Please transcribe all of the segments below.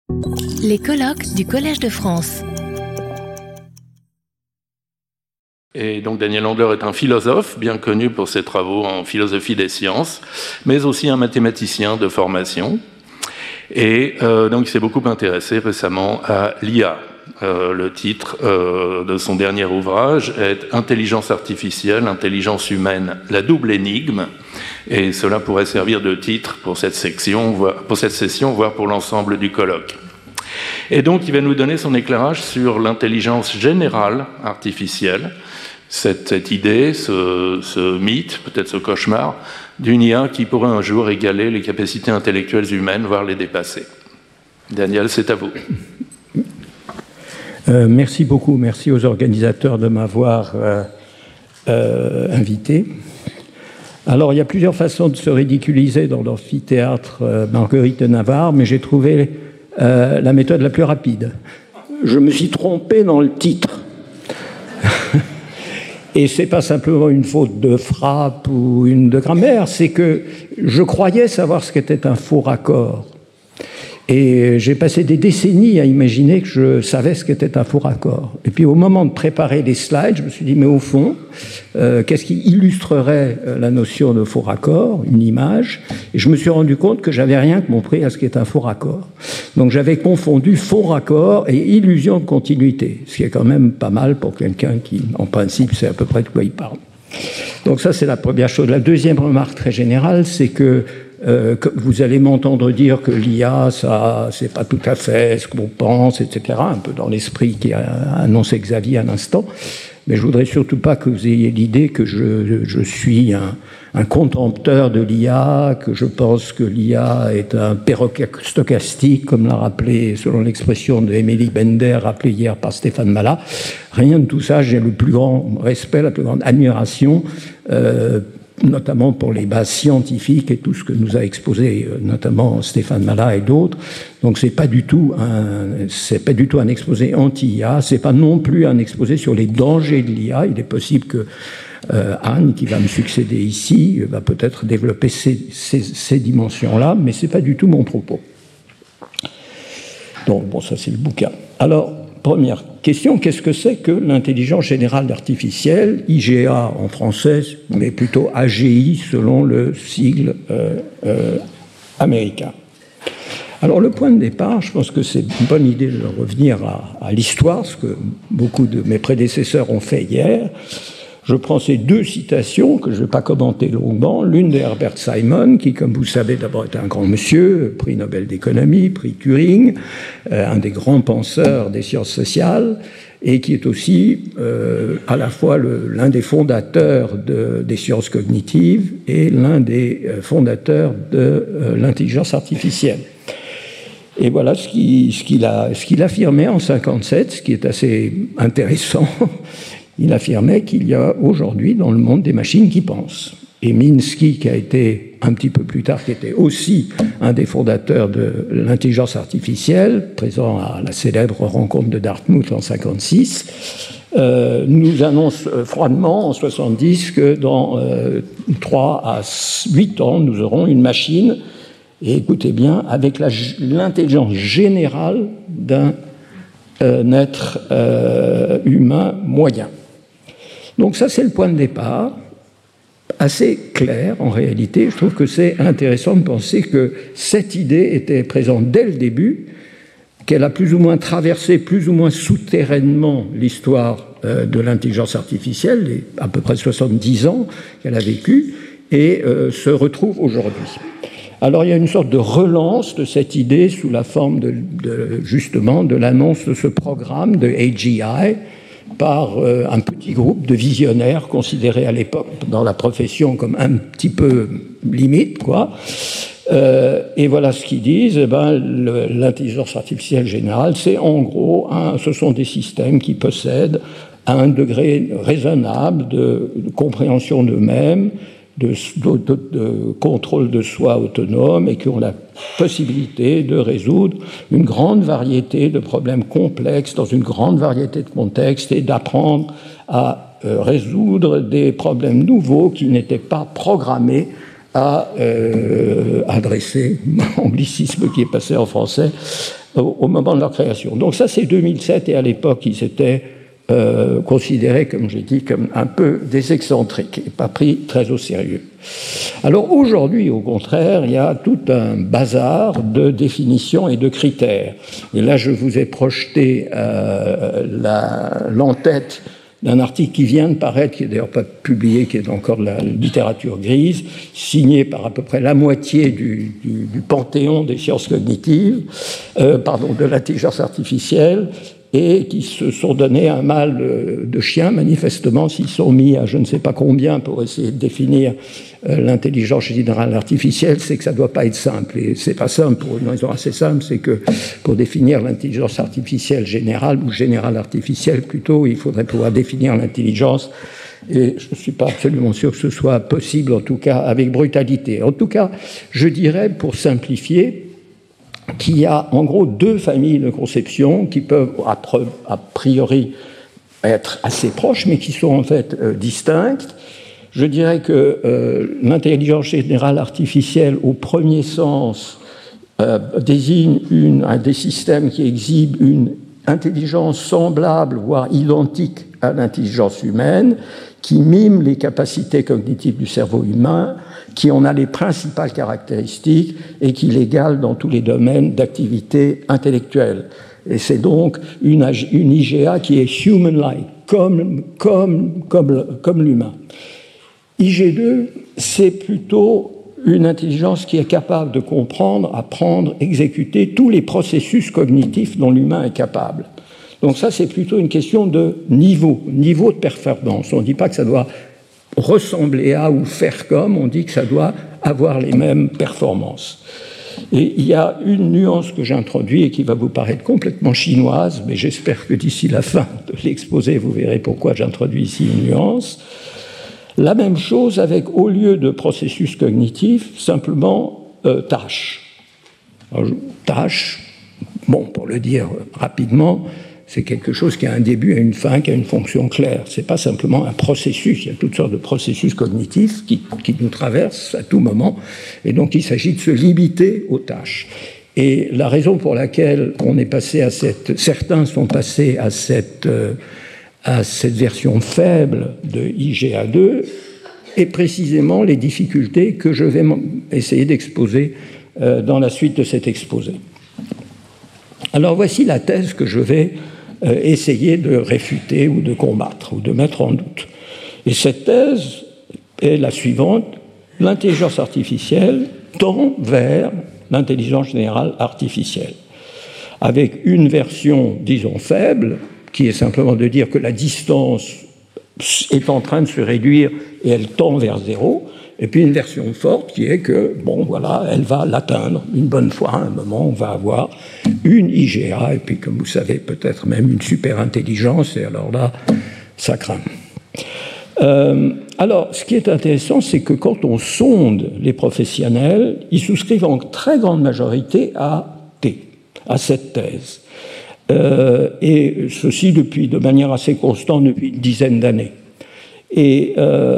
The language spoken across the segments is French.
Les colloques du Collège de France. Et donc Daniel Landler est un philosophe bien connu pour ses travaux en philosophie des sciences, mais aussi un mathématicien de formation. Et donc il s'est beaucoup intéressé récemment à l'IA. Le titre de son dernier ouvrage est « Intelligence artificielle, intelligence humaine, la double énigme ». Et cela pourrait servir de titre pour cette session, voire pour l'ensemble du colloque. Et donc il va nous donner son éclairage sur l'intelligence générale artificielle, cette idée, ce mythe, peut-être ce cauchemar, d'une IA qui pourrait un jour égaler les capacités intellectuelles humaines, voire les dépasser. Daniel, c'est à vous. Merci beaucoup, merci aux organisateurs de m'avoir invité. Alors, il y a plusieurs façons de se ridiculiser dans l'amphithéâtre Marguerite de Navarre, mais j'ai trouvé la méthode la plus rapide. Je me suis trompé dans le titre. Et ce n'est pas simplement une faute de frappe ou une de grammaire, c'est que je croyais savoir ce qu'était un faux raccord. Et j'ai passé des décennies à imaginer que je savais ce qu'était un faux raccord. Et puis au moment de préparer les slides, je me suis dit, mais au fond, qu'est-ce qui illustrerait la notion de faux raccord, une image? Et je me suis rendu compte que j'avais rien compris à ce qu'est un faux raccord. Donc j'avais confondu faux raccord et illusion de continuité, ce qui est quand même pas mal pour quelqu'un qui, en principe, sait à peu près de quoi il parle. Donc ça, c'est la première chose. La deuxième remarque très générale, c'est que vous allez m'entendre dire que l'IA, ça, c'est pas tout à fait ce qu'on pense, etc., un peu dans l'esprit qui a annoncé Xavier à l'instant. Mais je voudrais surtout pas que vous ayez l'idée que je suis un contempteur de l'IA, que je pense que l'IA est un perroquet stochastique, comme l'a rappelé, selon l'expression de Émilie Bender, rappelée hier par Stéphane Mallat. Rien de tout ça. J'ai le plus grand respect, la plus grande admiration, notamment pour les bases scientifiques et tout ce que nous a exposé notamment Stéphane Mallat et d'autres. Donc c'est pas du tout un exposé anti-IA, c'est pas non plus un exposé sur les dangers de l'IA. Il est possible que Anne, qui va me succéder ici, va peut-être développer ces dimensions-là, mais c'est pas du tout mon propos. Donc bon, ça c'est le bouquin. Alors, première question, qu'est-ce que c'est que l'intelligence générale artificielle, IGA en français, mais plutôt AGI selon le sigle américain? Alors le point de départ, je pense que c'est une bonne idée de revenir à l'histoire, ce que beaucoup de mes prédécesseurs ont fait hier. Je prends ces deux citations que je ne vais pas commenter longuement. L'une de Herbert Simon, qui, comme vous savez, d'abord est un grand monsieur, prix Nobel d'économie, prix Turing, un des grands penseurs des sciences sociales, et qui est aussi à la fois l'un des fondateurs des sciences cognitives et l'un des fondateurs de l'intelligence artificielle. Et voilà ce qu'il affirmait en 1957, ce qui est assez intéressant. Il affirmait qu'il y a aujourd'hui dans le monde des machines qui pensent. Et Minsky, qui a été un petit peu plus tard, qui était aussi un des fondateurs de l'intelligence artificielle, présent à la célèbre rencontre de Dartmouth en 1956, nous annonce froidement en 1970 que dans 3 à 8 ans, nous aurons une machine, et écoutez bien, avec l'intelligence générale d'un être humain moyen. Donc ça, c'est le point de départ, assez clair en réalité. Je trouve que c'est intéressant de penser que cette idée était présente dès le début, qu'elle a plus ou moins traversé, plus ou moins souterrainement l'histoire de l'intelligence artificielle, les à peu près 70 ans qu'elle a vécu, et se retrouve aujourd'hui. Alors il y a une sorte de relance de cette idée sous la forme justement de l'annonce de ce programme de AGI, par un petit groupe de visionnaires considérés à l'époque dans la profession comme un petit peu limite, quoi. Et voilà ce qu'ils disent. L'intelligence artificielle générale, c'est en gros, ce sont des systèmes qui possèdent un degré raisonnable de compréhension d'eux-mêmes, de contrôle de soi autonome, et qui ont la possibilité de résoudre une grande variété de problèmes complexes dans une grande variété de contextes et d'apprendre à résoudre des problèmes nouveaux qui n'étaient pas programmés à adresser, anglicisme qui est passé en français, au moment de leur création. Donc ça, c'est 2007, et à l'époque, ils étaient considérés, comme j'ai dit, comme un peu des excentriques et pas pris très au sérieux. Alors aujourd'hui, au contraire, il y a tout un bazar de définitions et de critères. Et là, je vous ai projeté l'entête d'un article qui vient de paraître, qui n'est d'ailleurs pas publié, qui est encore de la littérature grise, signé par à peu près la moitié du panthéon des sciences cognitives, de l'intelligence artificielle, et qui se sont donné un mal de chien, manifestement, s'ils sont mis à je ne sais pas combien pour essayer de définir l'intelligence générale artificielle, c'est que ça ne doit pas être simple. Et c'est pas simple pour une raison assez simple, c'est que pour définir l'intelligence artificielle générale, ou générale artificielle plutôt, il faudrait pouvoir définir l'intelligence. Et je ne suis pas absolument sûr que ce soit possible, en tout cas avec brutalité. En tout cas, je dirais, pour simplifier, qu'il y a en gros deux familles de conceptions qui peuvent a priori être assez proches, mais qui sont en fait distinctes. Je dirais que l'intelligence générale artificielle, au premier sens, désigne un des systèmes qui exhibe une intelligence semblable, voire identique à l'intelligence humaine, qui mime les capacités cognitives du cerveau humain, qui en a les principales caractéristiques et qui l'égale dans tous les domaines d'activité intellectuelle. Et c'est donc une IGA qui est human-like, comme l'humain. IG2, c'est plutôt une intelligence qui est capable de comprendre, apprendre, exécuter tous les processus cognitifs dont l'humain est capable. Donc ça, c'est plutôt une question de niveau de performance. On ne dit pas que ça doit ressembler à ou faire comme, on dit que ça doit avoir les mêmes performances. Et il y a une nuance que j'introduis et qui va vous paraître complètement chinoise, mais j'espère que d'ici la fin de l'exposé, vous verrez pourquoi j'introduis ici une nuance. La même chose avec, au lieu de processus cognitifs, simplement tâches. Alors, tâches, bon, pour le dire rapidement, c'est quelque chose qui a un début et une fin, qui a une fonction claire. Ce n'est pas simplement un processus. Il y a toutes sortes de processus cognitifs qui nous traversent à tout moment. Et donc, il s'agit de se limiter aux tâches. Et la raison pour laquelle on est passé à certains sont passés à cette version faible de IGA2 est précisément les difficultés que je vais essayer d'exposer dans la suite de cet exposé. Alors, voici la thèse que je vais essayer de réfuter ou de combattre ou de mettre en doute. Et cette thèse est la suivante: l'intelligence artificielle tend vers l'intelligence générale artificielle, avec une version, disons, faible, qui est simplement de dire que la distance est en train de se réduire et elle tend vers zéro, et puis une version forte qui est que, bon, voilà, elle va l'atteindre une bonne fois. À un moment, on va avoir une IGA, et puis, comme vous savez, peut-être même une super-intelligence, et alors là, ça craint. Alors, ce qui est intéressant, c'est que quand on sonde les professionnels, ils souscrivent en très grande majorité à cette thèse. Et ceci de manière assez constante depuis une dizaine d'années. Et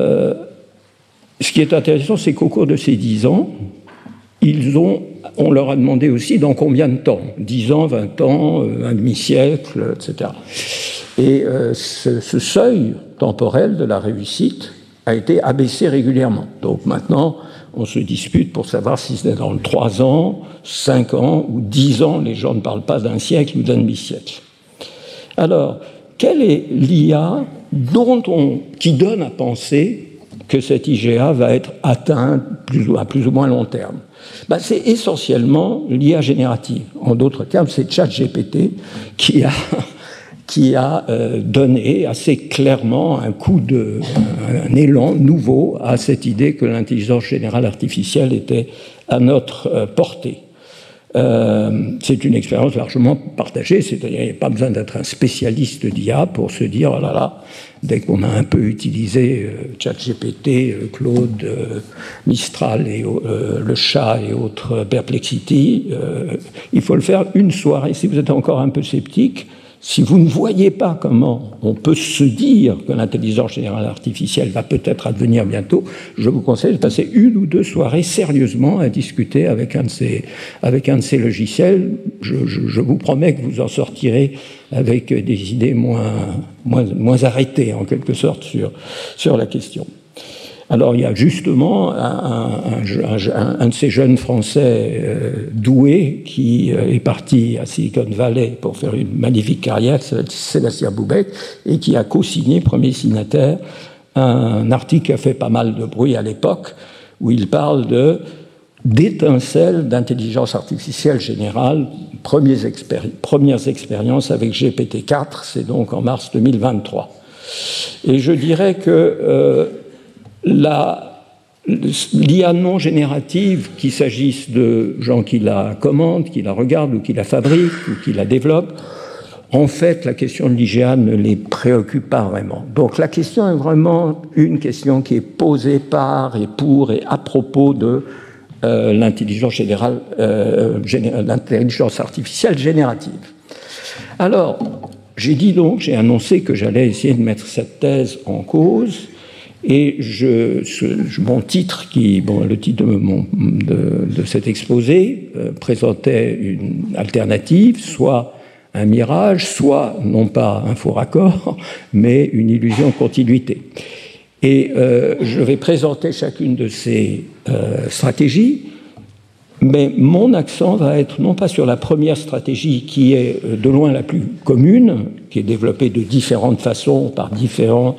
ce qui est intéressant, c'est qu'au cours de ces 10 ans, on leur a demandé aussi dans combien de temps, 10 ans, 20 ans, un demi-siècle, etc. Et ce seuil temporel de la réussite a été abaissé régulièrement. Donc maintenant, on se dispute pour savoir si c'est dans 3 ans, 5 ans ou 10 ans. Les gens ne parlent pas d'un siècle ou d'un demi-siècle. Alors, quelle est l'IA qui donne à penser que cette IGA va être atteinte à plus ou moins long terme? C'est essentiellement l'IA générative. En d'autres termes, c'est ChatGPT qui a donné assez clairement un élan nouveau à cette idée que l'intelligence générale artificielle était à notre portée. C'est une expérience largement partagée, c'est-à-dire qu'il n'y a pas besoin d'être un spécialiste d'IA pour se dire, oh là là, dès qu'on a un peu utilisé ChatGPT, Claude, Mistral, et le chat et autres Perplexity, il faut le faire une soirée. Si vous êtes encore un peu sceptique, si vous ne voyez pas comment on peut se dire que l'intelligence générale artificielle va peut-être advenir bientôt, je vous conseille de passer 1 ou 2 soirées sérieusement à discuter avec un de ces logiciels. Je vous promets que vous en sortirez avec des idées moins arrêtées, en quelque sorte, sur la question. Alors, il y a justement un de ces jeunes Français doués qui est parti à Silicon Valley pour faire une magnifique carrière, qui s'appelle Sébastien Boubek, et qui a co-signé, premier signataire, un article qui a fait pas mal de bruit à l'époque, où il parle d'étincelles d'intelligence artificielle générale, premières expériences avec GPT-4, c'est donc en mars 2023. Et je dirais que l'IA non générative, qu'il s'agisse de gens qui la commandent, qui la regardent, ou qui la fabriquent, ou qui la développent, en fait, la question de l'IGA ne les préoccupe pas vraiment. Donc la question est vraiment une question qui est posée par et pour et à propos de l'intelligence générale, l'intelligence artificielle générative. Alors, j'ai annoncé que j'allais essayer de mettre cette thèse en cause. Et mon titre, le titre de cet exposé, présentait une alternative, soit un mirage, soit non pas un faux raccord, mais une illusion de continuité. Et je vais présenter chacune de ces stratégies, mais mon accent va être non pas sur la première stratégie qui est de loin la plus commune, qui est développée de différentes façons par différents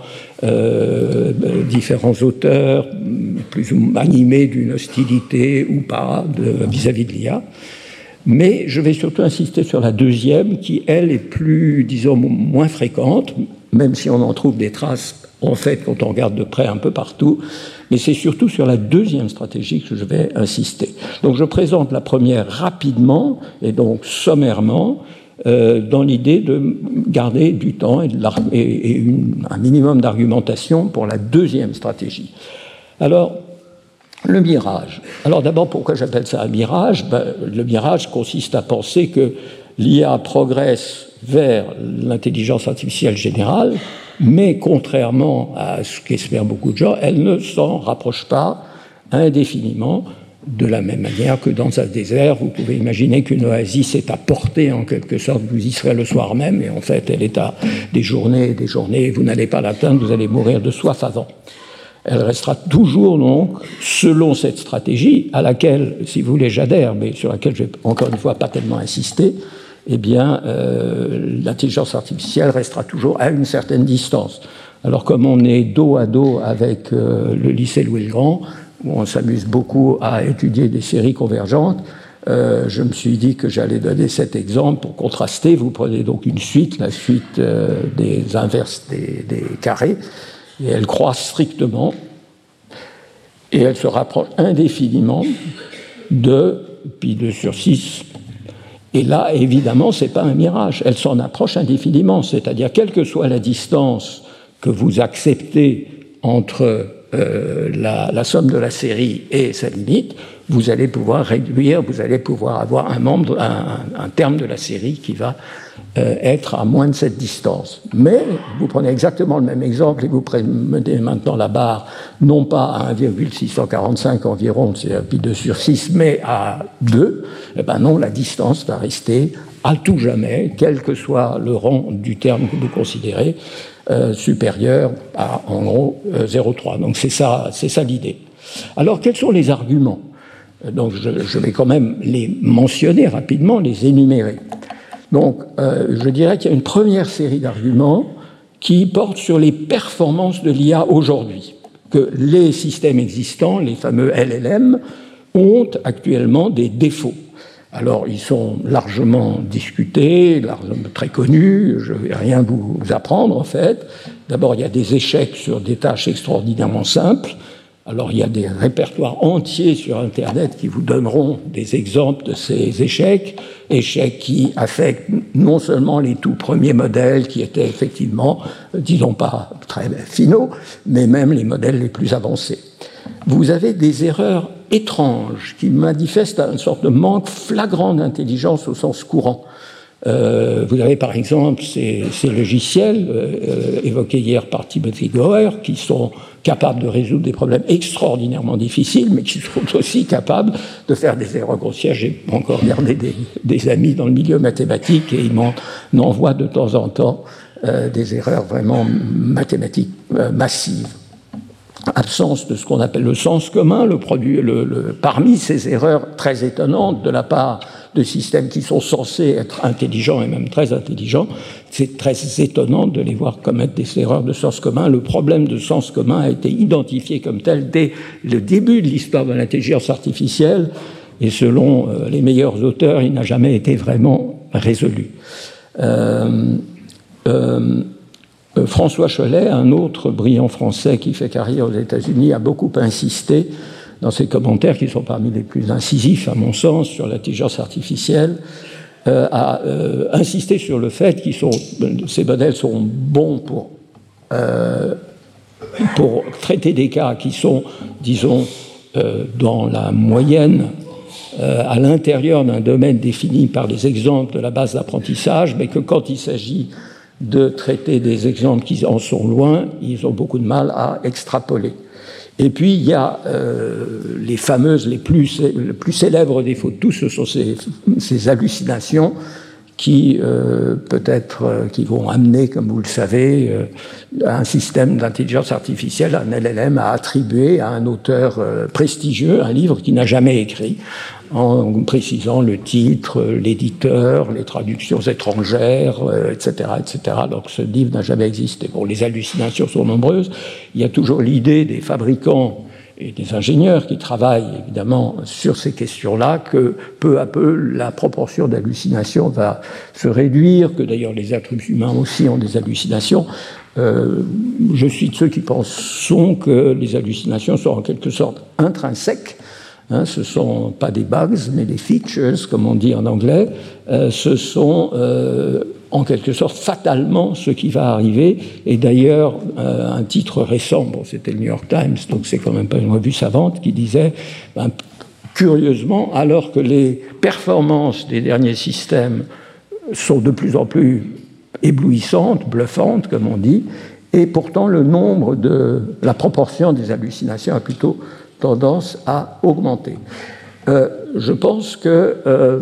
auteurs, plus ou moins animés d'une hostilité ou pas vis-à-vis de l'IA. Mais je vais surtout insister sur la deuxième, qui, elle, est plus, disons, moins fréquente, même si on en trouve des traces, en fait, quand on regarde de près un peu partout. Mais c'est surtout sur la deuxième stratégie que je vais insister. Donc je présente la première rapidement, et donc sommairement, dans l'idée de garder du temps et un minimum d'argumentation pour la deuxième stratégie. Alors, le mirage. Alors d'abord, pourquoi j'appelle ça un mirage ? Le mirage consiste à penser que l'IA progresse vers l'intelligence artificielle générale, mais contrairement à ce qu'espèrent beaucoup de gens, elle ne s'en rapproche pas indéfiniment, de la même manière que dans un désert, vous pouvez imaginer qu'une oasis est à portée en quelque sorte, vous y serez le soir même, et en fait elle est à des journées et des journées, et vous n'allez pas l'atteindre, vous allez mourir de soif avant. Elle restera toujours donc, selon cette stratégie, à laquelle, si vous voulez, j'adhère, mais sur laquelle je vais encore une fois pas tellement insister, eh bien, l'intelligence artificielle restera toujours à une certaine distance. Alors, comme on est dos à dos avec le lycée Louis-le-Grand, où on s'amuse beaucoup à étudier des séries convergentes, je me suis dit que j'allais donner cet exemple pour contraster. Vous prenez donc une suite, la suite des inverses des carrés, et elle croît strictement, et elle se rapproche indéfiniment de pi 2 sur 6. Et là, évidemment, ce n'est pas un mirage, elle s'en approche indéfiniment, c'est-à-dire quelle que soit la distance que vous acceptez entre la somme de la série et sa limite, vous allez pouvoir réduire, vous allez pouvoir avoir un terme de la série qui va être à moins de cette distance. Mais vous prenez exactement le même exemple et vous prenez maintenant la barre non pas à 1,645 environ, c'est un pi 2 sur 6, mais à 2, eh ben non, la distance va rester à tout jamais, quel que soit le rang du terme que vous considérez, supérieur à, en gros, 0,3. Donc c'est ça l'idée. Alors, quels sont les arguments ? Donc je vais quand même les mentionner rapidement, les énumérer. Donc je dirais qu'il y a une première série d'arguments qui portent sur les performances de l'IA aujourd'hui, que les systèmes existants, les fameux LLM, ont actuellement des défauts. Alors, ils sont largement discutés, largement très connus, je ne vais rien vous apprendre en fait. D'abord, il y a des échecs sur des tâches extraordinairement simples. Alors, il y a des répertoires entiers sur Internet qui vous donneront des exemples de ces échecs qui affectent non seulement les tout premiers modèles qui étaient effectivement, disons pas très finaux, mais même les modèles les plus avancés. Vous avez des erreurs étranges qui manifestent une sorte de manque flagrant d'intelligence au sens courant. Vous avez par exemple ces logiciels évoqués hier par Timothy Goer qui sont capables de résoudre des problèmes extraordinairement difficiles, mais qui sont aussi capables de faire des erreurs grossières. J'ai encore gardé des amis dans le milieu mathématique et ils m'en envoient de temps en temps des erreurs vraiment mathématiques massives. Absence de ce qu'on appelle le sens commun, parmi ces erreurs très étonnantes de la part de systèmes qui sont censés être intelligents et même très intelligents, c'est très étonnant de les voir commettre des erreurs de sens commun. Le problème de sens commun a été identifié comme tel dès le début de l'histoire de l'intelligence artificielle et selon les meilleurs auteurs, il n'a jamais été vraiment résolu. François Chollet, un autre brillant Français qui fait carrière aux États-Unis, a beaucoup insisté dans ses commentaires, qui sont parmi les plus incisifs, à mon sens, sur l'intelligence artificielle, a insisté sur le fait que ces modèles sont bons pour traiter des cas qui sont, disons, dans la moyenne, à l'intérieur d'un domaine défini par des exemples de la base d'apprentissage, mais que quand il s'agit de traiter des exemples qui en sont loin, ils ont beaucoup de mal à extrapoler. Et puis, il y a les fameuses, le plus célèbre défaut de tous, ce sont ces hallucinations qui, qui vont amener, comme vous le savez, un système d'intelligence artificielle, un LLM, à attribuer à un auteur prestigieux un livre qu'il n'a jamais écrit, en précisant le titre, l'éditeur, les traductions étrangères, etc., alors que ce livre n'a jamais existé. Bon, les hallucinations sont nombreuses. Il y a toujours l'idée des fabricants et des ingénieurs qui travaillent évidemment sur ces questions-là, que peu à peu la proportion d'hallucinations va se réduire, que d'ailleurs les êtres humains aussi ont des hallucinations. Je suis de ceux qui pensent que les hallucinations sont en quelque sorte intrinsèques. Ce ne sont pas des bugs, mais des features, comme on dit en anglais. Ce sont en quelque sorte fatalement ce qui va arriver. Et d'ailleurs, un titre récent, c'était le New York Times, donc c'est quand même pas une revue savante, qui disait, curieusement, alors que les performances des derniers systèmes sont de plus en plus éblouissantes, bluffantes, comme on dit, et pourtant la proportion des hallucinations a plutôt tendance à augmenter. Je pense que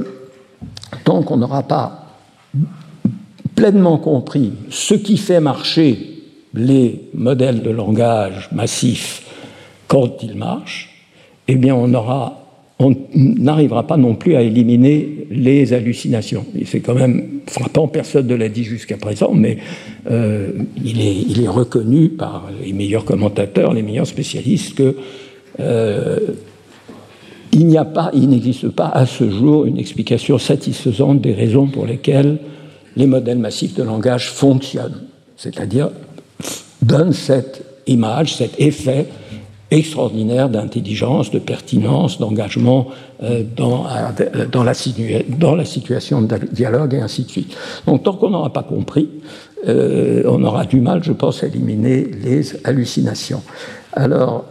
tant qu'on n'aura pas pleinement compris ce qui fait marcher les modèles de langage massifs quand ils marchent, eh bien on n'arrivera pas non plus à éliminer les hallucinations. Et c'est quand même frappant, personne ne l'a dit jusqu'à présent, mais il est reconnu par les meilleurs commentateurs, les meilleurs spécialistes que il n'existe pas à ce jour une explication satisfaisante des raisons pour lesquelles les modèles massifs de langage fonctionnent, c'est-à-dire donnent cette image, cet effet extraordinaire d'intelligence, de pertinence, d'engagement dans la situation de dialogue et ainsi de suite. Donc tant qu'on n'aura pas compris, on aura du mal, je pense, à éliminer les hallucinations. Alors,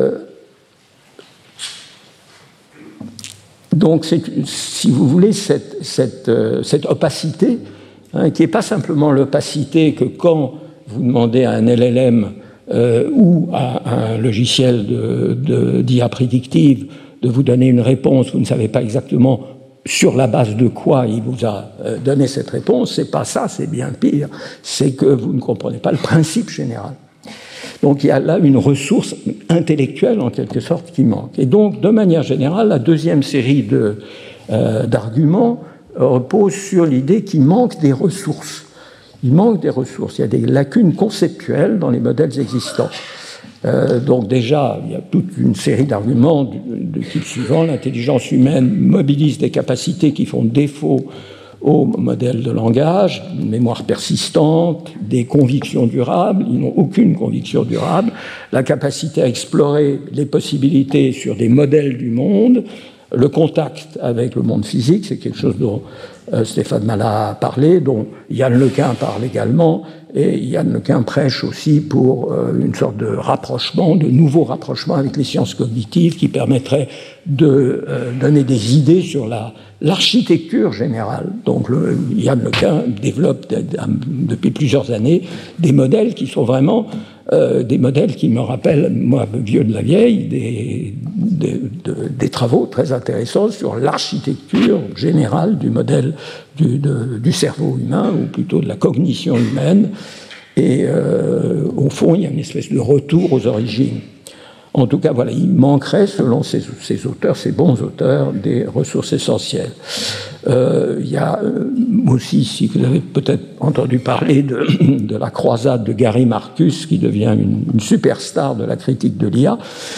donc, si vous voulez, cette opacité, qui n'est pas simplement l'opacité que quand vous demandez à un LLM ou à un logiciel d'IA prédictive de vous donner une réponse, vous ne savez pas exactement sur la base de quoi il vous a donné cette réponse, c'est pas ça, c'est bien pire, c'est que vous ne comprenez pas le principe général. Donc il y a là une ressource intellectuelle en quelque sorte qui manque. Et donc de manière générale, la deuxième série d'arguments repose sur l'idée qu'il manque des ressources. Il manque des ressources, il y a des lacunes conceptuelles dans les modèles existants. Donc déjà, il y a toute une série d'arguments de type suivant. L'intelligence humaine mobilise des capacités qui font défaut aux modèles de langage, une mémoire persistante, des convictions durables, ils n'ont aucune conviction durable, la capacité à explorer les possibilités sur des modèles du monde, le contact avec le monde physique, c'est quelque chose dont Stéphane Mallat a parlé, dont Yann Lequin parle également, et Yann Lequin prêche aussi pour une sorte de rapprochement, de nouveau rapprochement avec les sciences cognitives qui permettrait de donner des idées sur l'architecture générale. Donc Yann Lequin développe depuis plusieurs années des modèles qui sont vraiment des modèles qui me rappellent, moi, vieux de la vieille, des travaux très intéressants sur l'architecture générale du modèle du cerveau humain, ou plutôt de la cognition humaine. Et au fond, il y a une espèce de retour aux origines. En tout cas, voilà, il manquerait, selon ces auteurs, ces bons auteurs, des ressources essentielles. Il y a aussi, si vous avez peut-être entendu parler de la croisade de Gary Marcus, qui devient une superstar de la critique de l'IA,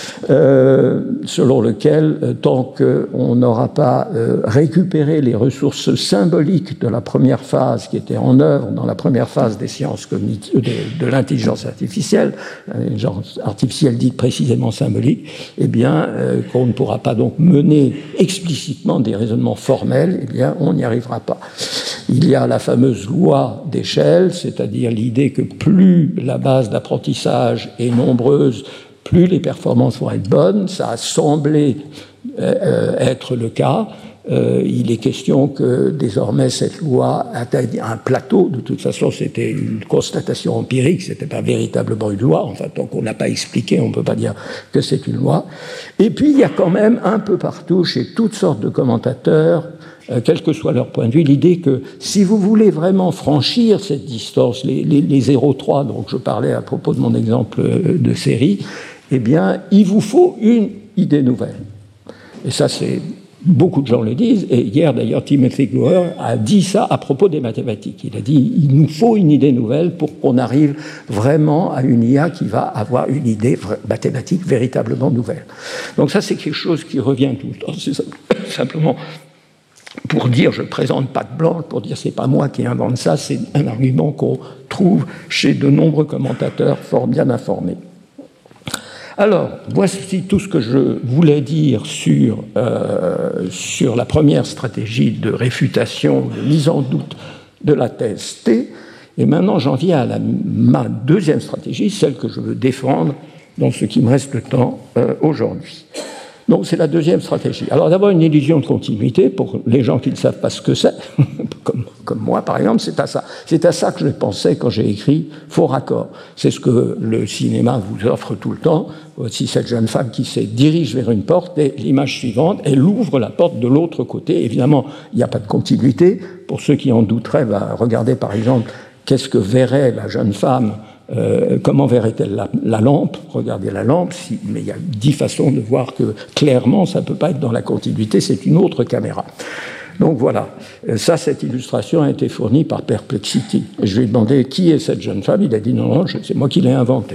selon lequel, tant qu'on n'aura pas récupéré les ressources symboliques de la première phase qui était en œuvre dans la première phase des sciences cognitives, de l'intelligence artificielle, l'intelligence artificielle dite précisément symbolique, eh bien, qu'on ne pourra pas donc mener explicitement des raisonnements formels, eh bien, on n'y arrivera pas. Il y a la fameuse loi d'échelle, c'est-à-dire l'idée que plus la base d'apprentissage est nombreuse, plus les performances vont être bonnes. Ça a semblé être le cas. Il est question que désormais cette loi atteigne un plateau. De toute façon, c'était une constatation empirique, c'était pas véritablement une loi. Enfin, tant qu'on n'a pas expliqué, on ne peut pas dire que c'est une loi. Et puis, il y a quand même un peu partout, chez toutes sortes de commentateurs, quel que soit leur point de vue, l'idée que si vous voulez vraiment franchir cette distance, les 0,3 dont je parlais à propos de mon exemple de série, eh bien, il vous faut une idée nouvelle. Et ça, beaucoup de gens le disent, et hier d'ailleurs Timothy Glover a dit ça à propos des mathématiques. Il a dit, il nous faut une idée nouvelle pour qu'on arrive vraiment à une IA qui va avoir une idée mathématique véritablement nouvelle. Donc ça, c'est quelque chose qui revient tout le temps. C'est simplement pour dire, je ne présente pas de blanc, pour dire c'est pas moi qui invente ça, c'est un argument qu'on trouve chez de nombreux commentateurs fort bien informés. Alors, voici tout ce que je voulais dire sur la première stratégie de réfutation, de mise en doute de la thèse T. Et maintenant, j'en viens à ma deuxième stratégie, celle que je veux défendre dans ce qui me reste de temps aujourd'hui. Donc, c'est la deuxième stratégie. Alors, d'abord, une illusion de continuité, pour les gens qui ne savent pas ce que c'est, comme moi, par exemple, c'est à ça. C'est à ça que je pensais quand j'ai écrit Faux raccord. C'est ce que le cinéma vous offre tout le temps. Voici cette jeune femme qui se dirige vers une porte, et l'image suivante, elle ouvre la porte de l'autre côté. Évidemment, il n'y a pas de continuité. Pour ceux qui en douteraient, regardez par exemple, qu'est-ce que verrait la jeune femme, comment verrait-elle la lampe? Regardez la lampe, mais il y a 10 façons de voir que clairement ça ne peut pas être dans la continuité, c'est une autre caméra. Donc voilà, ça, cette illustration a été fournie par Perplexity. Je lui ai demandé qui est cette jeune femme, il a dit non, c'est moi qui l'ai inventée.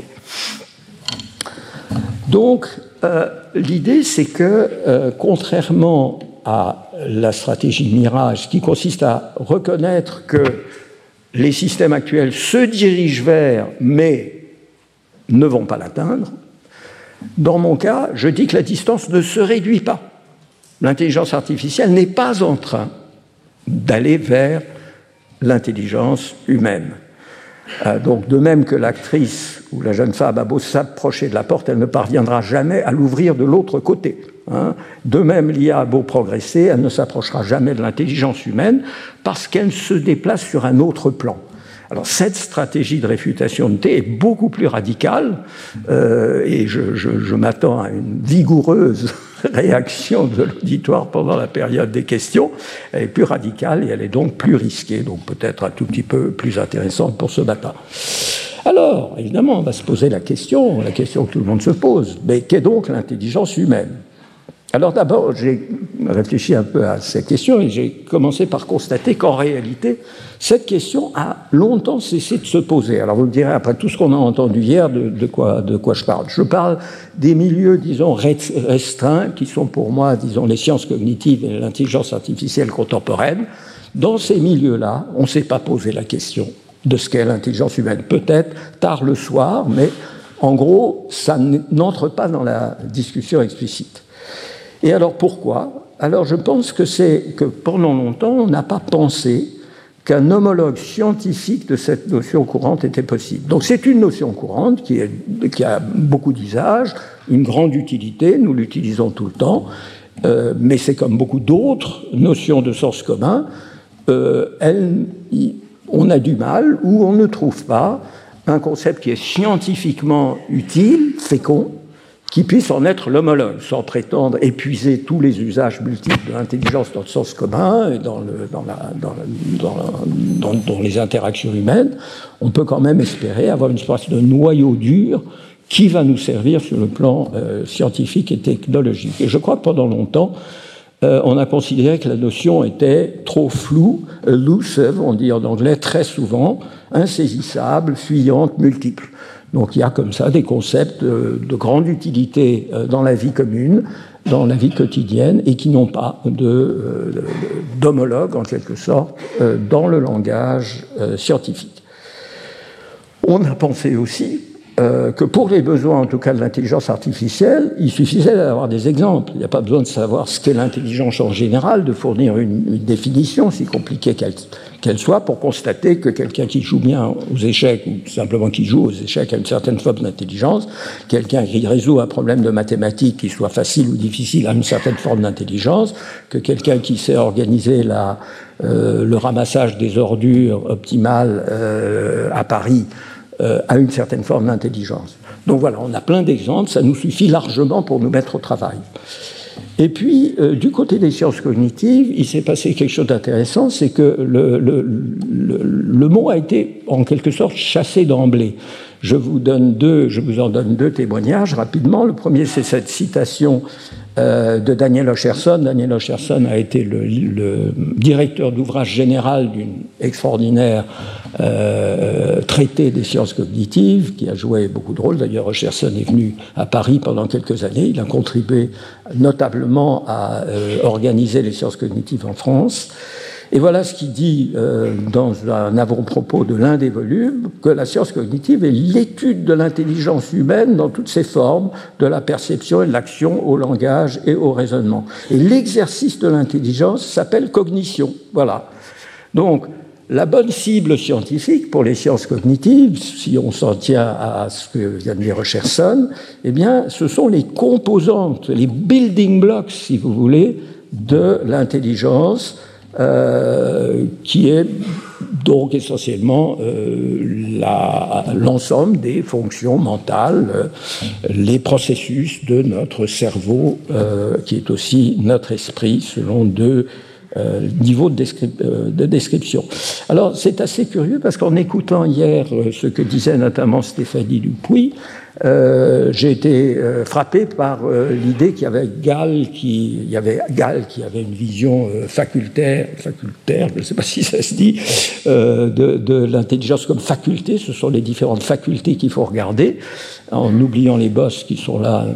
Donc l'idée, c'est que contrairement à la stratégie Mirage, qui consiste à reconnaître que les systèmes actuels se dirigent vers, mais ne vont pas l'atteindre. Dans mon cas, je dis que la distance ne se réduit pas. L'intelligence artificielle n'est pas en train d'aller vers l'intelligence humaine. Donc, de même que l'actrice ou la jeune femme a beau s'approcher de la porte, elle ne parviendra jamais à l'ouvrir de l'autre côté. De même, l'IA a beau progresser, elle ne s'approchera jamais de l'intelligence humaine parce qu'elle se déplace sur un autre plan. Alors, cette stratégie de réfutation de T est beaucoup plus radicale et je m'attends à une vigoureuse réaction de l'auditoire pendant la période des questions. Elle est plus radicale et elle est donc plus risquée, donc peut-être un tout petit peu plus intéressante pour ce matin. Alors, évidemment, on va se poser la question que tout le monde se pose, mais qu'est donc l'intelligence humaine ? Alors d'abord, j'ai réfléchi un peu à cette question et j'ai commencé par constater qu'en réalité, cette question a longtemps cessé de se poser. Alors vous me direz, après tout ce qu'on a entendu hier, de quoi je parle ? Je parle des milieux, disons, restreints, qui sont pour moi, disons, les sciences cognitives et l'intelligence artificielle contemporaine. Dans ces milieux-là, on ne s'est pas posé la question de ce qu'est l'intelligence humaine. Peut-être tard le soir, mais en gros, ça n'entre pas dans la discussion explicite. Et alors pourquoi ? Alors je pense que c'est que pendant longtemps, on n'a pas pensé qu'un homologue scientifique de cette notion courante était possible. Donc c'est une notion courante qui a beaucoup d'usages, une grande utilité, nous l'utilisons tout le temps, mais c'est comme beaucoup d'autres notions de sens commun, on a du mal ou on ne trouve pas un concept qui est scientifiquement utile, fécond, qui puisse en être l'homologue, sans prétendre épuiser tous les usages multiples de l'intelligence dans le sens commun et dans les interactions humaines. On peut quand même espérer avoir une espèce de noyau dur qui va nous servir sur le plan scientifique et technologique. Et je crois que pendant longtemps, on a considéré que la notion était trop floue, elusive, on dit en anglais très souvent, insaisissable, fuyante, multiple. Donc il y a comme ça des concepts de grande utilité dans la vie commune, dans la vie quotidienne, et qui n'ont pas d'homologue, en quelque sorte, dans le langage scientifique. On a pensé aussi que pour les besoins, en tout cas de l'intelligence artificielle, il suffisait d'avoir des exemples. Il n'y a pas besoin de savoir ce qu'est l'intelligence en général, de fournir une définition, si compliquée qu'elle soit, pour constater que quelqu'un qui joue bien aux échecs, ou simplement qui joue aux échecs, a une certaine forme d'intelligence. Quelqu'un qui résout un problème de mathématiques, qui soit facile ou difficile, a une certaine forme d'intelligence. Que quelqu'un qui sait organiser le ramassage des ordures optimales à Paris a une certaine forme d'intelligence. Donc voilà, on a plein d'exemples, ça nous suffit largement pour nous mettre au travail. Et puis, du côté des sciences cognitives, il s'est passé quelque chose d'intéressant, c'est que le mot a été, en quelque sorte, chassé d'emblée. Je vous en donne deux témoignages rapidement. Le premier, c'est cette citation de Daniel Oscherson. Daniel Oscherson a été le directeur d'ouvrage général d'une extraordinaire traité des sciences cognitives, qui a joué beaucoup de rôles. D'ailleurs, Oscherson est venu à Paris pendant quelques années. Il a contribué notablement à organiser les sciences cognitives en France. Et voilà ce qu'il dit dans un avant-propos de l'un des volumes, que la science cognitive est l'étude de l'intelligence humaine dans toutes ses formes, de la perception et de l'action au langage et au raisonnement. Et l'exercice de l'intelligence s'appelle cognition. Voilà. Donc, la bonne cible scientifique pour les sciences cognitives, si on s'en tient à ce que vient de dire Oscherson, eh bien, ce sont les composantes, les building blocks, si vous voulez, de l'intelligence, qui est donc essentiellement l'ensemble des fonctions mentales, les processus de notre cerveau, qui est aussi notre esprit, selon deux niveaux de description. Alors, c'est assez curieux parce qu'en écoutant hier ce que disait notamment Stéphanie Dupuis, j'ai été frappé par l'idée qu'il y avait Gall qui avait une vision facultaire, je ne sais pas si ça se dit, de l'intelligence comme faculté. Ce sont les différentes facultés qu'il faut regarder, en oubliant les bosses qui sont là,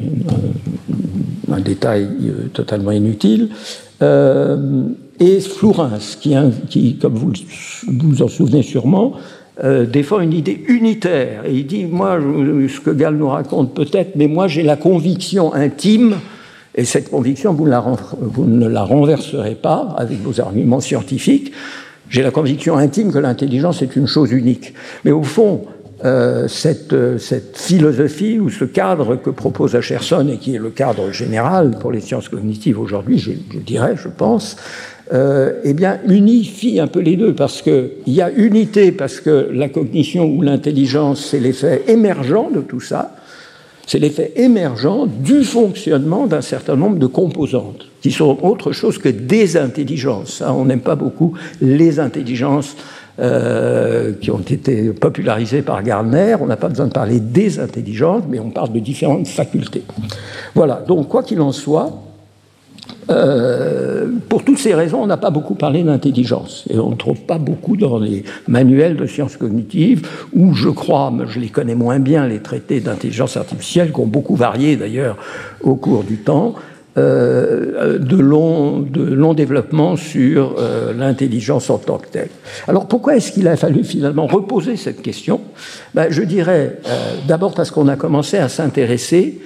un détail totalement inutile. Et Flourens, qui, comme vous vous en souvenez sûrement, défend une idée unitaire. Et il dit, moi, ce que Gall nous raconte peut-être, mais moi j'ai la conviction intime, et cette conviction, vous ne la renverserez pas avec vos arguments scientifiques, j'ai la conviction intime que l'intelligence est une chose unique. Mais au fond, cette philosophie ou ce cadre que propose Oscherson, et qui est le cadre général pour les sciences cognitives aujourd'hui, je dirais, je pense, eh bien, unifie un peu les deux, parce qu'il y a unité, parce que la cognition ou l'intelligence, c'est l'effet émergent de tout ça, c'est l'effet émergent du fonctionnement d'un certain nombre de composantes, qui sont autre chose que des intelligences. On n'aime pas beaucoup les intelligences qui ont été popularisées par Gardner. On n'a pas besoin de parler des intelligences, mais on parle de différentes facultés. Voilà, donc quoi qu'il en soit, pour toutes ces raisons, on n'a pas beaucoup parlé d'intelligence. Et on ne trouve pas beaucoup dans les manuels de sciences cognitives, où je crois, mais je les connais moins bien, les traités d'intelligence artificielle, qui ont beaucoup varié d'ailleurs au cours du temps, de long développement sur l'intelligence en tant que telle. Alors pourquoi est-ce qu'il a fallu finalement reposer cette question ? Je dirais d'abord parce qu'on a commencé à s'intéresser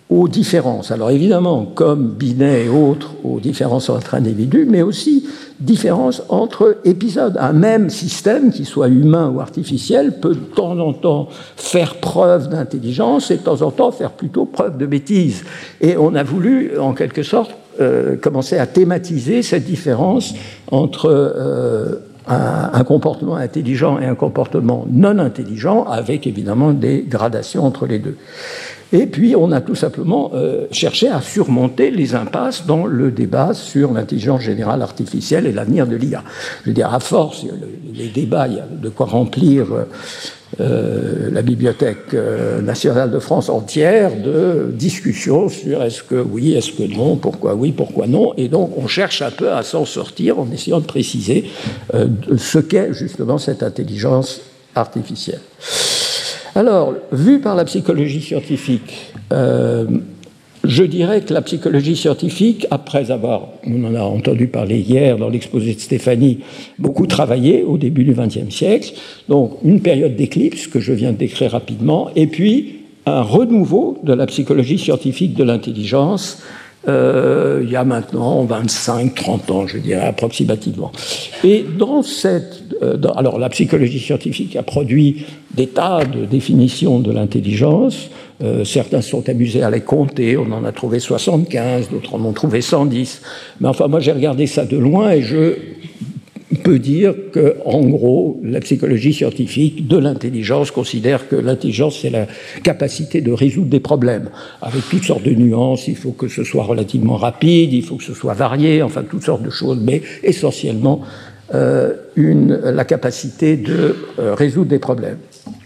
aux différences. Alors évidemment, comme Binet et autres, aux différences entre individus, mais aussi différences entre épisodes. Un même système, qu'il soit humain ou artificiel, peut de temps en temps faire preuve d'intelligence et de temps en temps faire plutôt preuve de bêtise. Et on a voulu, en quelque sorte, commencer à thématiser cette différence entre un comportement intelligent et un comportement non intelligent, avec évidemment des gradations entre les deux. Et puis, on a tout simplement cherché à surmonter les impasses dans le débat sur l'intelligence générale artificielle et l'avenir de l'IA. Je veux dire, à force, les débats, il y a de quoi remplir la Bibliothèque nationale de France entière de discussions sur est-ce que oui, est-ce que non, pourquoi oui, pourquoi non. Et donc, on cherche un peu à s'en sortir en essayant de préciser ce qu'est justement cette intelligence artificielle. Alors, vu par la psychologie scientifique, je dirais que la psychologie scientifique, après avoir, on en a entendu parler hier dans l'exposé de Stéphanie, beaucoup travaillé au début du XXe siècle, donc une période d'éclipse que je viens de décrire rapidement, et puis un renouveau de la psychologie scientifique de l'intelligence, il y a maintenant 25-30 ans, je dirais, approximativement. Et dans cette... alors, la psychologie scientifique a produit des tas de définitions de l'intelligence. Certains se sont amusés à les compter. On en a trouvé 75, d'autres en ont trouvé 110. Mais enfin, moi, j'ai regardé ça de loin et je peut dire qu'en gros, la psychologie scientifique de l'intelligence considère que l'intelligence, c'est la capacité de résoudre des problèmes, avec toutes sortes de nuances. Il faut que ce soit relativement rapide, il faut que ce soit varié, enfin, toutes sortes de choses, mais essentiellement la capacité de résoudre des problèmes.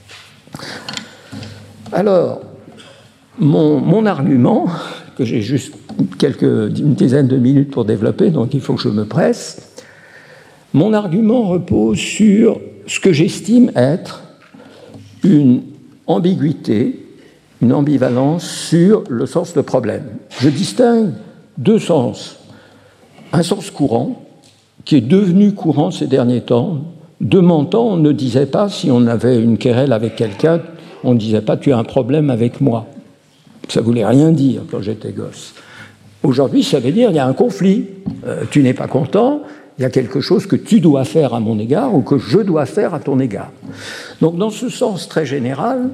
Alors, mon argument, que j'ai juste une dizaine de minutes pour développer, donc il faut que je me presse. Mon argument repose sur ce que j'estime être une ambiguïté, une ambivalence sur le sens de problème. Je distingue deux sens. Un sens courant, qui est devenu courant ces derniers temps. De mon temps, on ne disait pas, si on avait une querelle avec quelqu'un, on ne disait pas « tu as un problème avec moi ». Ça ne voulait rien dire quand j'étais gosse. Aujourd'hui, ça veut dire « il y a un conflit, tu n'es pas content ». Il y a quelque chose que tu dois faire à mon égard ou que je dois faire à ton égard. Donc, dans ce sens très général,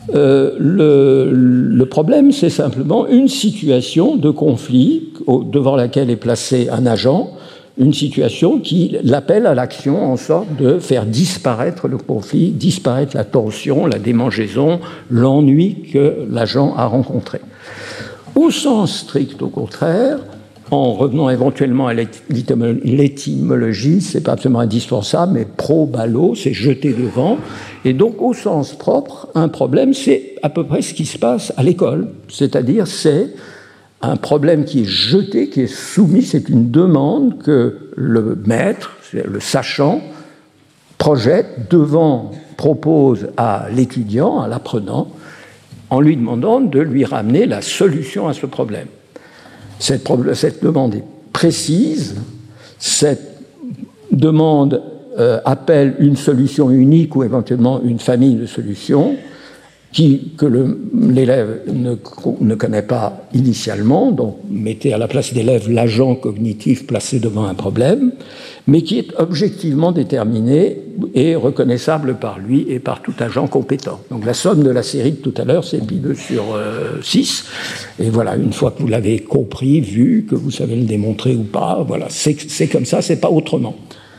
le problème, c'est simplement une situation de conflit devant laquelle est placé un agent, une situation qui l'appelle à l'action en sorte de faire disparaître le conflit, disparaître la tension, la démangeaison, l'ennui que l'agent a rencontré. Au sens strict, au contraire, en revenant éventuellement à l'étymologie, c'est pas absolument indispensable, mais pro-ballo, c'est jeter devant. Et donc, au sens propre, un problème, c'est à peu près ce qui se passe à l'école. C'est-à-dire, c'est un problème qui est jeté, qui est soumis, c'est une demande que le maître, le sachant, projette propose à l'étudiant, à l'apprenant, en lui demandant de lui ramener la solution à ce problème. Cette demande est précise, cette demande appelle une solution unique ou éventuellement une famille de solutions que l'élève ne connaît pas initialement, donc mettez à la place d'élève l'agent cognitif placé devant un problème, mais qui est objectivement déterminé et reconnaissable par lui et par tout agent compétent. Donc la somme de la série de tout à l'heure, c'est pi 2 sur 6, et voilà, une fois que vous l'avez compris, vu, que vous savez le démontrer ou pas, voilà, c'est comme ça, c'est pas autrement.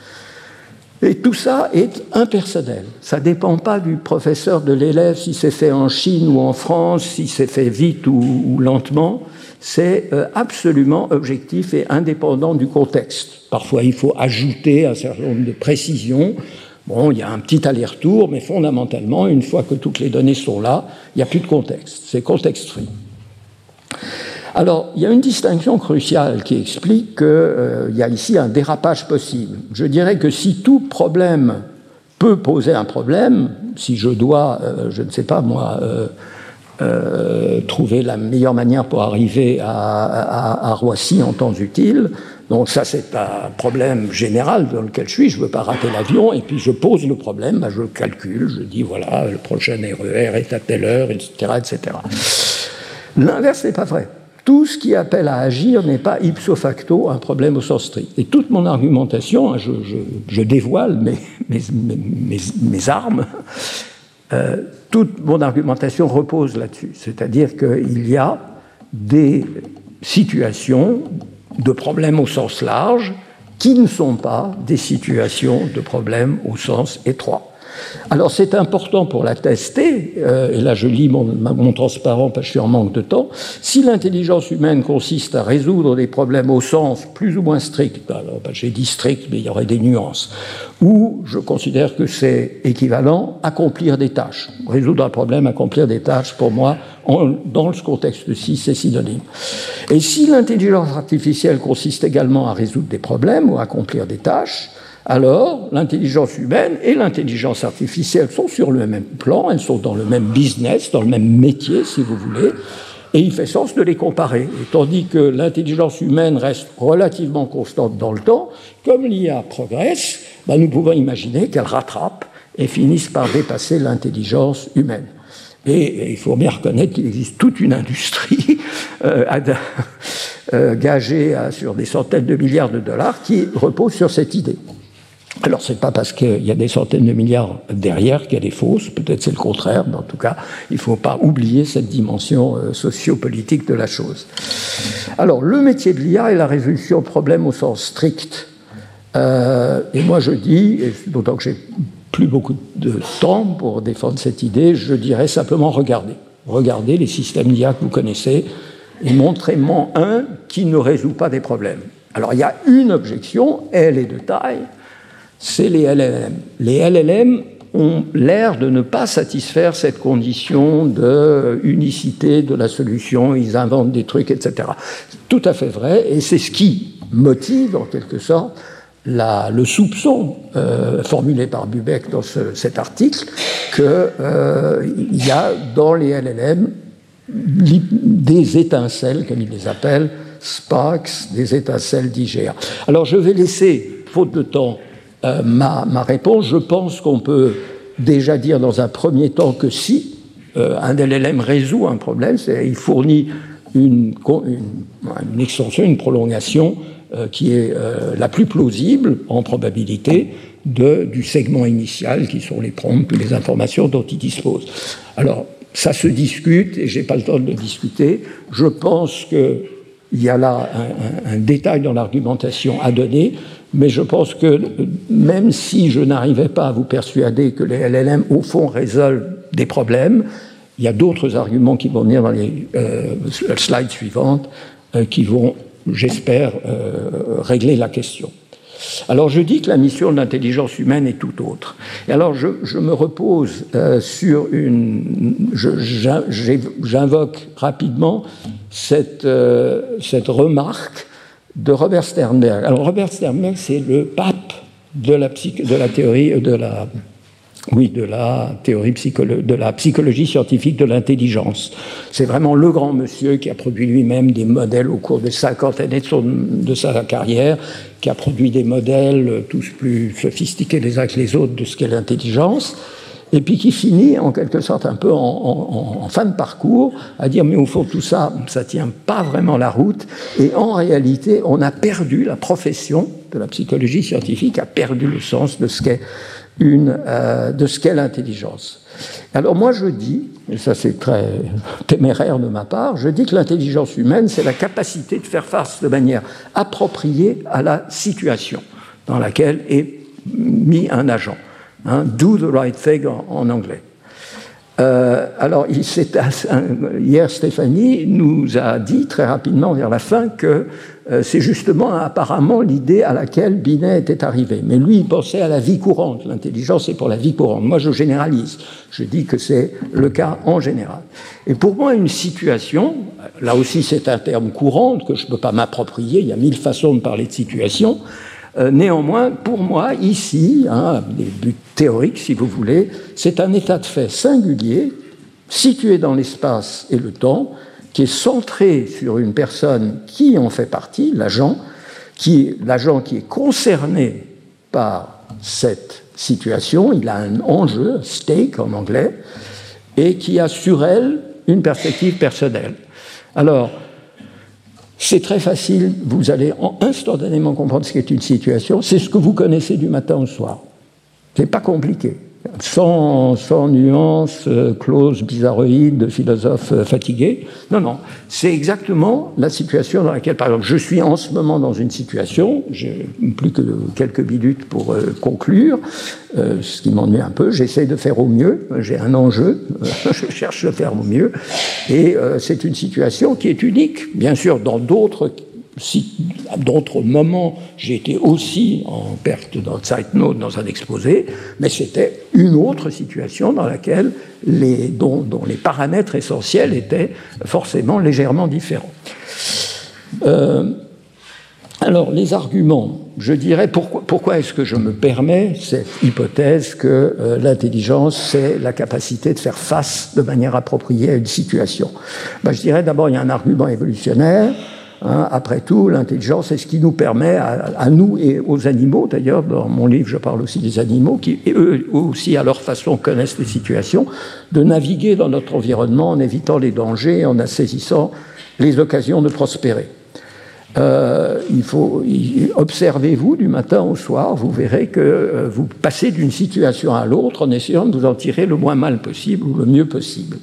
Et tout ça est impersonnel. Ça ne dépend pas du professeur, de l'élève, si c'est fait en Chine ou en France, si c'est fait vite ou lentement. C'est absolument objectif et indépendant du contexte. Parfois, il faut ajouter un certain nombre de précisions. Bon, il y a un petit aller-retour, mais fondamentalement, une fois que toutes les données sont là, il n'y a plus de contexte. C'est contexte-free. Alors, il y a une distinction cruciale qui explique qu'il y a ici un dérapage possible. Je dirais que si tout problème peut poser un problème, si je dois, je ne sais pas moi, trouver la meilleure manière pour arriver à Roissy en temps utile, donc ça c'est un problème général dans lequel je suis, je ne veux pas rater l'avion, et puis je pose le problème, je calcule, je dis voilà, le prochain RER est à telle heure, etc., etc. L'inverse n'est pas vrai. Tout ce qui appelle à agir n'est pas ipso facto un problème au sens strict. Et toute mon argumentation, je dévoile mes armes, toute mon argumentation repose là-dessus. C'est-à-dire qu'il y a des situations de problèmes au sens large qui ne sont pas des situations de problèmes au sens étroit. Alors c'est important pour la tester, et là je lis mon transparent parce que je suis en manque de temps. Si l'intelligence humaine consiste à résoudre des problèmes au sens plus ou moins strict, alors j'ai dit strict mais il y aurait des nuances, ou je considère que c'est équivalent accomplir des tâches. Résoudre un problème, accomplir des tâches, pour moi, dans ce contexte-ci, c'est synonyme. Et si l'intelligence artificielle consiste également à résoudre des problèmes ou à accomplir des tâches, alors l'intelligence humaine et l'intelligence artificielle sont sur le même plan, elles sont dans le même business, dans le même métier, si vous voulez, et il fait sens de les comparer. Et tandis que l'intelligence humaine reste relativement constante dans le temps, comme l'IA progresse, nous pouvons imaginer qu'elle rattrape et finisse par dépasser l'intelligence humaine. Et il faut bien reconnaître qu'il existe toute une industrie gagée sur des centaines de milliards de dollars qui repose sur cette idée. Alors, ce n'est pas parce qu'il y a des centaines de milliards derrière qu'elle est fausse, peut-être c'est le contraire, mais en tout cas, il ne faut pas oublier cette dimension sociopolitique de la chose. Alors, le métier de l'IA est la résolution de problèmes au sens strict. Et moi, je dis, et d'autant que j'ai plus beaucoup de temps pour défendre cette idée, je dirais simplement regardez les systèmes d'IA que vous connaissez et montrez-moi un qui ne résout pas des problèmes. Alors, il y a une objection, elle est de taille, c'est les LLM. Les LLM ont l'air de ne pas satisfaire cette condition de unicité de la solution, ils inventent des trucs, etc. C'est tout à fait vrai, et c'est ce qui motive, en quelque sorte, le soupçon formulé par Bubeck dans cet article qu'il y a dans les LLM des étincelles, comme il les appelle, sparks, des étincelles d'IGA. Alors je vais laisser, faute de temps, ma réponse. Je pense qu'on peut déjà dire dans un premier temps que si un LLM résout un problème, il fournit une extension, une prolongation qui est la plus plausible en probabilité du segment initial qui sont les prompts, les informations dont il dispose. Alors ça se discute et je n'ai pas le temps de le discuter. Je pense qu'il y a là un détail dans l'argumentation à donner, mais je pense que même si je n'arrivais pas à vous persuader que les LLM, au fond, résolvent des problèmes, il y a d'autres arguments qui vont venir dans les slides suivantes qui vont, j'espère, régler la question. Alors je dis que la mission de l'intelligence humaine est tout autre. Et alors je me repose sur j'invoque rapidement cette remarque de Robert Sternberg. Alors Robert Sternberg, c'est le pape de la psychologie scientifique de l'intelligence. C'est vraiment le grand monsieur qui a produit lui-même des modèles au cours de 50 années de sa carrière, qui a produit des modèles tous plus sophistiqués les uns que les autres de ce qu'est l'intelligence, et puis qui finit en quelque sorte un peu en fin de parcours à dire mais au fond tout ça, ça tient pas vraiment la route, et en réalité on a perdu, la profession de la psychologie scientifique a perdu le sens de ce qu'est l'intelligence. Alors moi je dis, et ça c'est très téméraire de ma part, je dis que l'intelligence humaine c'est la capacité de faire face de manière appropriée à la situation dans laquelle est mis un agent. Do the right thing en anglais. Alors, hier, Stéphanie nous a dit très rapidement vers la fin que c'est justement apparemment l'idée à laquelle Binet était arrivé. Mais lui, il pensait à la vie courante. L'intelligence, c'est pour la vie courante. Moi, je généralise. Je dis que c'est le cas en général. Et pour moi, une situation, là aussi, c'est un terme courant que je ne peux pas m'approprier. Il y a 1000 façons de parler de situation. Néanmoins, pour moi, ici, des buts théoriques, si vous voulez, c'est un état de fait singulier, situé dans l'espace et le temps, qui est centré sur une personne qui en fait partie, l'agent qui est concerné par cette situation, il a un enjeu, un stake en anglais, et qui a sur elle une perspective personnelle. Alors, c'est très facile, vous allez instantanément comprendre ce qu'est une situation, c'est ce que vous connaissez du matin au soir. C'est pas compliqué. Sans nuances, clauses bizarroïdes, philosophes fatigués. Non, c'est exactement la situation dans laquelle, par exemple, je suis en ce moment dans une situation, j'ai plus que quelques minutes pour conclure, ce qui m'ennuie un peu, j'essaie de faire au mieux, j'ai un enjeu, je cherche à faire au mieux, et c'est une situation qui est unique. Bien sûr, dans d'autres moments, j'ai été aussi en perte dans le Zeitnote, dans un exposé, mais c'était une autre situation dans laquelle dont les paramètres essentiels étaient forcément légèrement différents. Alors, les arguments, je dirais, pourquoi est-ce que je me permets cette hypothèse que l'intelligence, c'est la capacité de faire face de manière appropriée à une situation? Je dirais d'abord, il y a un argument évolutionnaire. Après tout, l'intelligence est ce qui nous permet, à nous et aux animaux, d'ailleurs, dans mon livre, je parle aussi des animaux, qui eux aussi, à leur façon, connaissent les situations, de naviguer dans notre environnement en évitant les dangers, en saisissant les occasions de prospérer. Observez-vous du matin au soir, vous verrez que vous passez d'une situation à l'autre en essayant de vous en tirer le moins mal possible ou le mieux possible.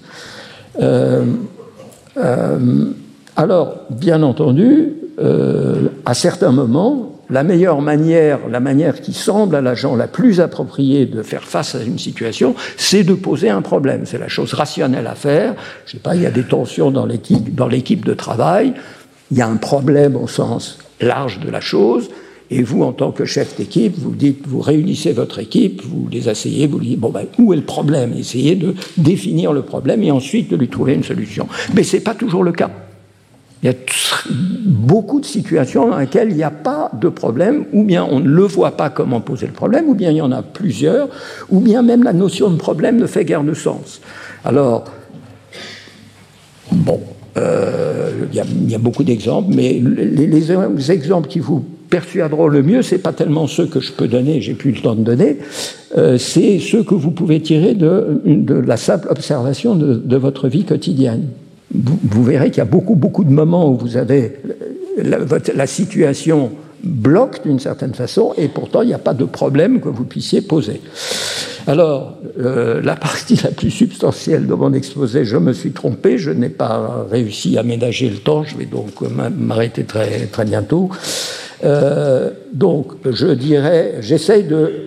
Alors, bien entendu, à certains moments, la manière qui semble à l'agent la plus appropriée de faire face à une situation, c'est de poser un problème. C'est la chose rationnelle à faire. Je ne sais pas, il y a des tensions dans l'équipe de travail, il y a un problème au sens large de la chose, et vous, en tant que chef d'équipe, vous réunissez votre équipe, vous les asseyez, vous dites, où est le problème? Essayez de définir le problème et ensuite de lui trouver une solution. Mais ce n'est pas toujours le cas. Il y a beaucoup de situations dans lesquelles il n'y a pas de problème, ou bien on ne le voit pas comment poser le problème, ou bien il y en a plusieurs, ou bien même la notion de problème ne fait guère de sens. Alors, il y a beaucoup d'exemples, mais les exemples qui vous persuaderont le mieux, ce n'est pas tellement ceux que je peux donner, j'ai plus le temps de donner, c'est ceux que vous pouvez tirer de la simple observation de votre vie quotidienne. Vous verrez qu'il y a beaucoup de moments où vous avez la situation bloque d'une certaine façon et pourtant il n'y a pas de problème que vous puissiez poser. Alors, la partie la plus substantielle de mon exposé, je me suis trompé, je n'ai pas réussi à ménager le temps, je vais donc m'arrêter très, très bientôt. Donc, je dirais, j'essaye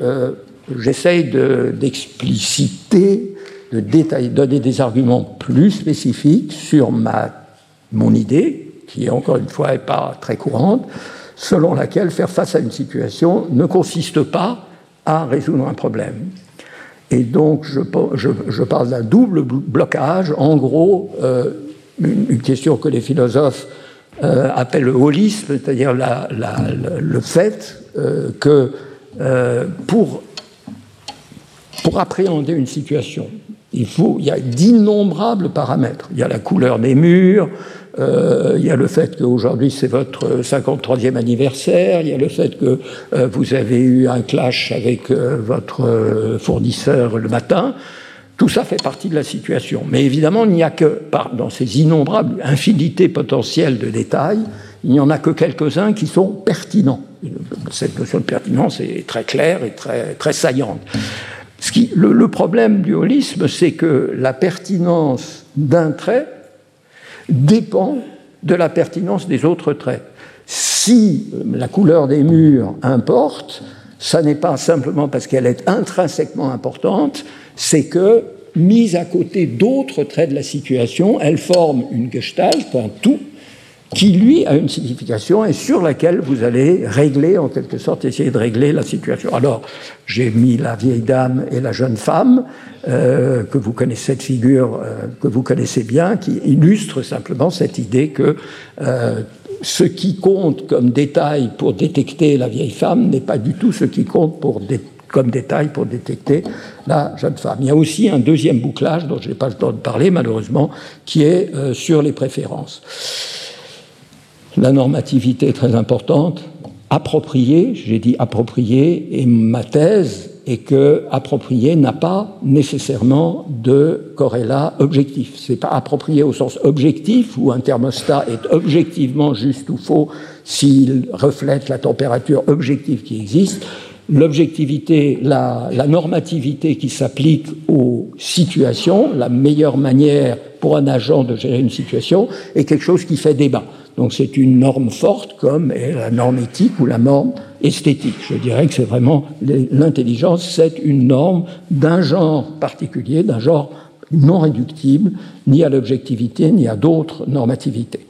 d'expliciter, de détailler, donner des arguments plus spécifiques sur mon idée, qui encore une fois n'est pas très courante, selon laquelle faire face à une situation ne consiste pas à résoudre un problème. Et donc je parle d'un double blocage, en gros une question que les philosophes appellent le holisme, c'est-à-dire le fait que pour appréhender une situation, il y a d'innombrables paramètres. Il y a la couleur des murs, il y a le fait qu'aujourd'hui c'est votre 53e anniversaire, il y a le fait que vous avez eu un clash avec votre fournisseur le matin. Tout ça fait partie de la situation. Mais évidemment, il n'y a que, dans ces innombrables infinités potentielles de détails, il n'y en a que quelques-uns qui sont pertinents. Cette notion de pertinence est très claire et très, très saillante. Le problème du holisme, c'est que la pertinence d'un trait dépend de la pertinence des autres traits. Si la couleur des murs importe, ça n'est pas simplement parce qu'elle est intrinsèquement importante, c'est que, mise à côté d'autres traits de la situation, elle forme une gestalt, un tout, qui, lui, a une signification et sur laquelle vous allez régler, en quelque sorte, essayer de régler la situation. Alors, j'ai mis la vieille dame et la jeune femme, que vous connaissez, cette figure que vous connaissez bien, qui illustre simplement cette idée que ce qui compte comme détail pour détecter la vieille femme n'est pas du tout ce qui compte comme détail pour détecter la jeune femme. Il y a aussi un deuxième bouclage, dont je n'ai pas le temps de parler, malheureusement, qui est sur les préférences. La normativité est très importante, appropriée, j'ai dit appropriée, et ma thèse et que approprié n'a pas nécessairement de corrélat objectif. C'est pas approprié au sens objectif, où un thermostat est objectivement juste ou faux s'il reflète la température objective qui existe. L'objectivité, la normativité qui s'applique aux situations, la meilleure manière pour un agent de gérer une situation, est quelque chose qui fait débat. Donc c'est une norme forte comme est la norme éthique ou la norme esthétique. Je dirais que c'est vraiment l'intelligence, c'est une norme d'un genre particulier, d'un genre non réductible, ni à l'objectivité, ni à d'autres normativités.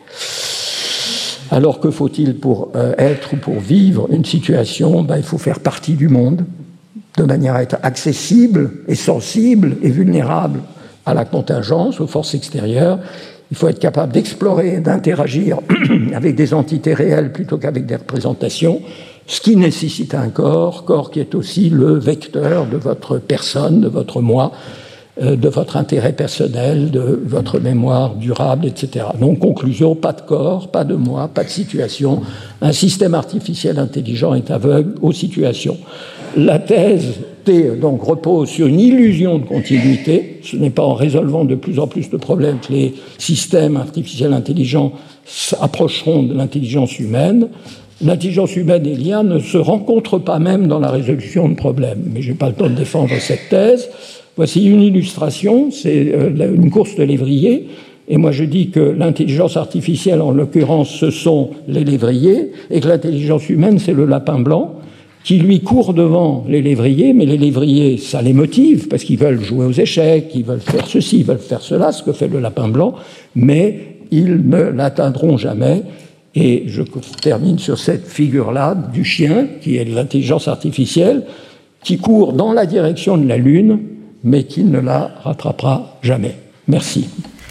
Alors que faut-il pour être ou pour vivre une situation ? Il faut faire partie du monde, de manière à être accessible et sensible et vulnérable à la contingence, aux forces extérieures. Il faut être capable d'explorer, d'interagir avec des entités réelles plutôt qu'avec des représentations, ce qui nécessite un corps qui est aussi le vecteur de votre personne, de votre moi, de votre intérêt personnel, de votre mémoire durable, etc. Donc, conclusion, pas de corps, pas de moi, pas de situation. Un système artificiel intelligent est aveugle aux situations. La thèse T, donc, repose sur une illusion de continuité. Ce n'est pas en résolvant de plus en plus de problèmes que les systèmes artificiels intelligents s'approcheront de l'intelligence humaine. L'intelligence humaine et l'IA ne se rencontrent pas même dans la résolution de problèmes. Mais je n'ai pas le temps de défendre cette thèse. Voici une illustration, c'est une course de lévriers, et moi je dis que l'intelligence artificielle, en l'occurrence, ce sont les lévriers, et que l'intelligence humaine, c'est le lapin blanc, qui lui court devant les lévriers, mais les lévriers, ça les motive, parce qu'ils veulent jouer aux échecs, ils veulent faire ceci, ils veulent faire cela, ce que fait le lapin blanc, mais ils ne l'atteindront jamais. Et je termine sur cette figure-là du chien, qui est l'intelligence artificielle, qui court dans la direction de la Lune, mais qui ne la rattrapera jamais. Merci.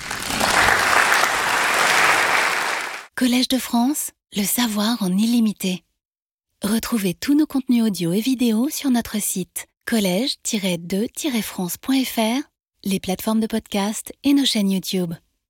Collège de France, le savoir en illimité. Retrouvez tous nos contenus audio et vidéo sur notre site collège-2-france.fr, les plateformes de podcast et nos chaînes YouTube.